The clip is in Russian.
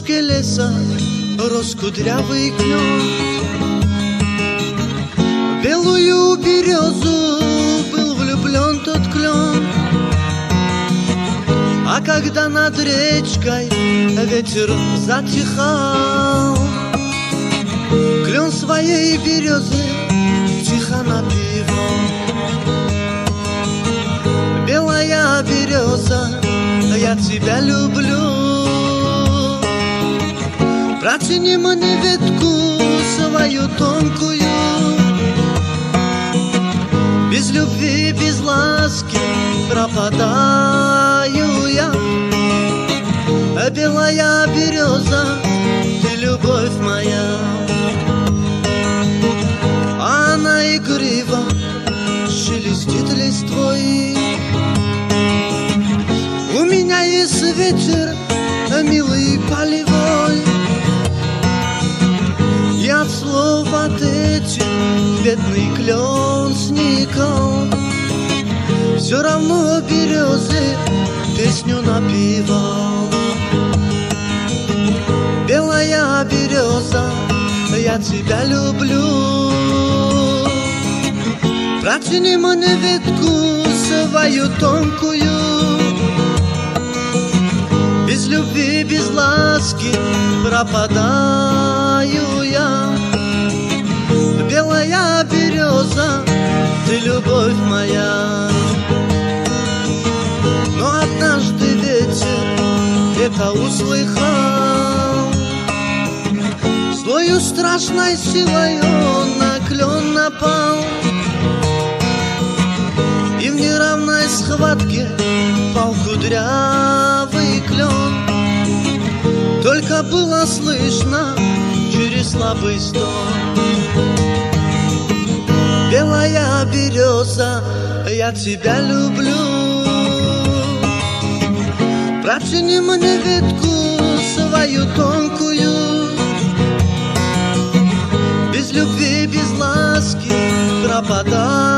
опушке леса рос кудрявый клен. В белую березу был влюблен тот клен. А когда над речкой ветер затихал, клен своей березы тихо напевал. Белая береза, я тебя люблю. Протяни мне ветку свою тонкую. Без любви, без ласки пропадаю я. Белая береза, ты любовь моя. Она игриво шелестит листвой. У меня есть ветер, милый полевой. И от слов от этих бедный клен сникал. Все равно березы песню напевал. Белая береза, я тебя люблю. Протяни мне ветку свою тонкую. Без любви, без ласки пропадаю я. Белая береза, ты любовь моя. Но однажды ветер это услыхал. Злою страшной силой он на клен напал. И в неравной схватке пал кудрявый клен. Только было слышно через слабый стон. Белая береза, я тебя люблю. Протяни мне ветку свою тонкую. Без любви, без ласки пропадаю